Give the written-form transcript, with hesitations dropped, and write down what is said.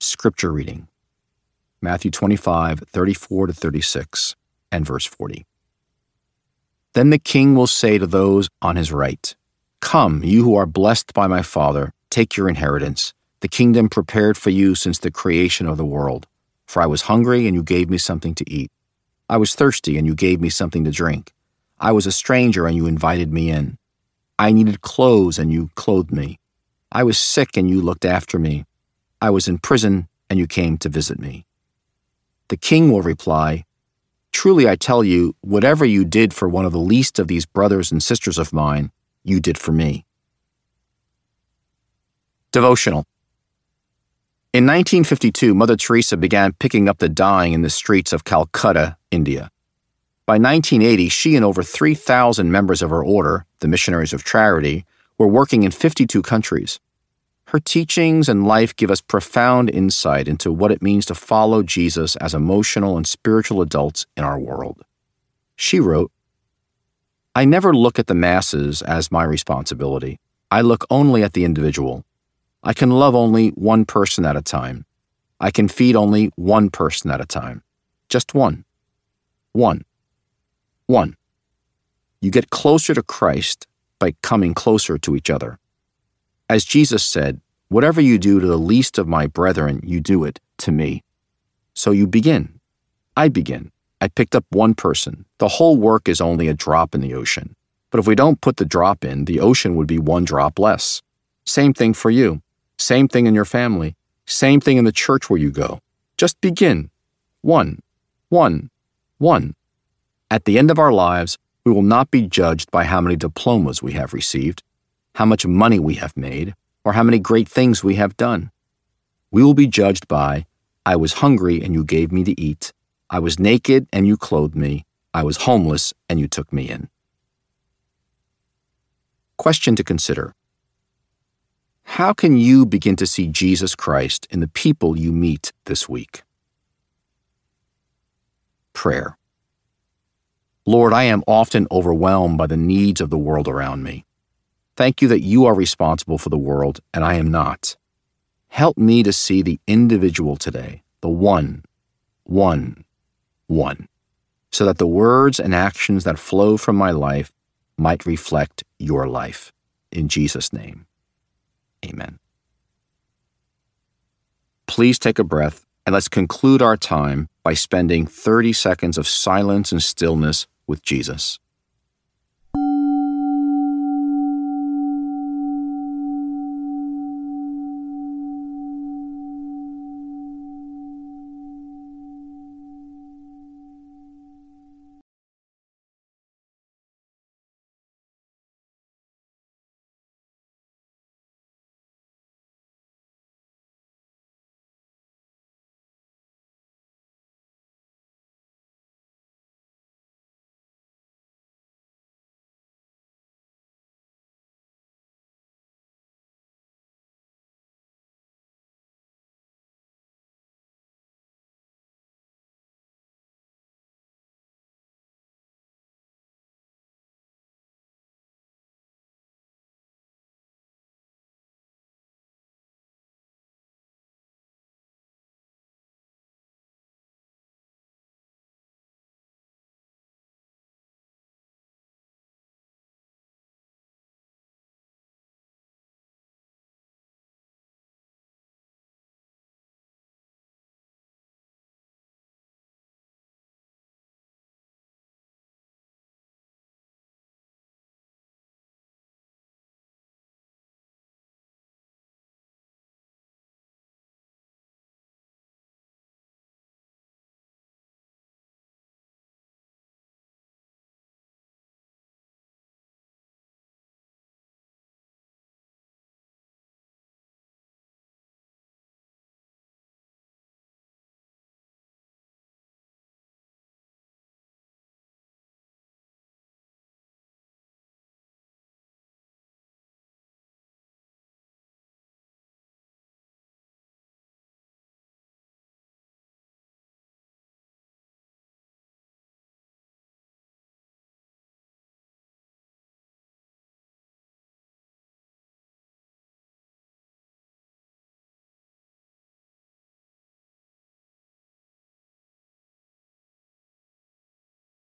Scripture reading, Matthew 25:34-36, and verse 40. Then the king will say to those on his right, "Come, you who are blessed by my Father, take your inheritance, the kingdom prepared for you since the creation of the world. For I was hungry, and you gave me something to eat. I was thirsty, and you gave me something to drink. I was a stranger, and you invited me in. I needed clothes, and you clothed me. I was sick, and you looked after me. I was in prison, and you came to visit me." The king will reply, "Truly I tell you, whatever you did for one of the least of these brothers and sisters of mine, you did for me." Devotional. In 1952, Mother Teresa began picking up the dying in the streets of Calcutta, India. By 1980, she and over 3,000 members of her order, the Missionaries of Charity, were working in 52 countries. Her teachings and life give us profound insight into what it means to follow Jesus as emotional and spiritual adults in our world. She wrote, "I never look at the masses as my responsibility. I look only at the individual. I can love only one person at a time. I can feed only one person at a time. Just one. One. One. You get closer to Christ by coming closer to each other. As Jesus said, 'Whatever you do to the least of my brethren, you do it to me.' So you begin. I begin. I picked up one person. The whole work is only a drop in the ocean. But if we don't put the drop in, the ocean would be one drop less. Same thing for you. Same thing in your family. Same thing in the church where you go. Just begin. One. One. One. At the end of our lives, we will not be judged by how many diplomas we have received, how much money we have made, or how many great things we have done. We will be judged by, "I was hungry and you gave me to eat. I was naked and you clothed me. I was homeless and you took me in." Question to consider. How can you begin to see Jesus Christ in the people you meet this week? Prayer. Lord, I am often overwhelmed by the needs of the world around me. Thank you that you are responsible for the world and I am not. Help me to see the individual today, the one, so that the words and actions that flow from my life might reflect your life. In Jesus' name, amen. Please take a breath and let's conclude our time by spending 30 seconds of silence and stillness with Jesus.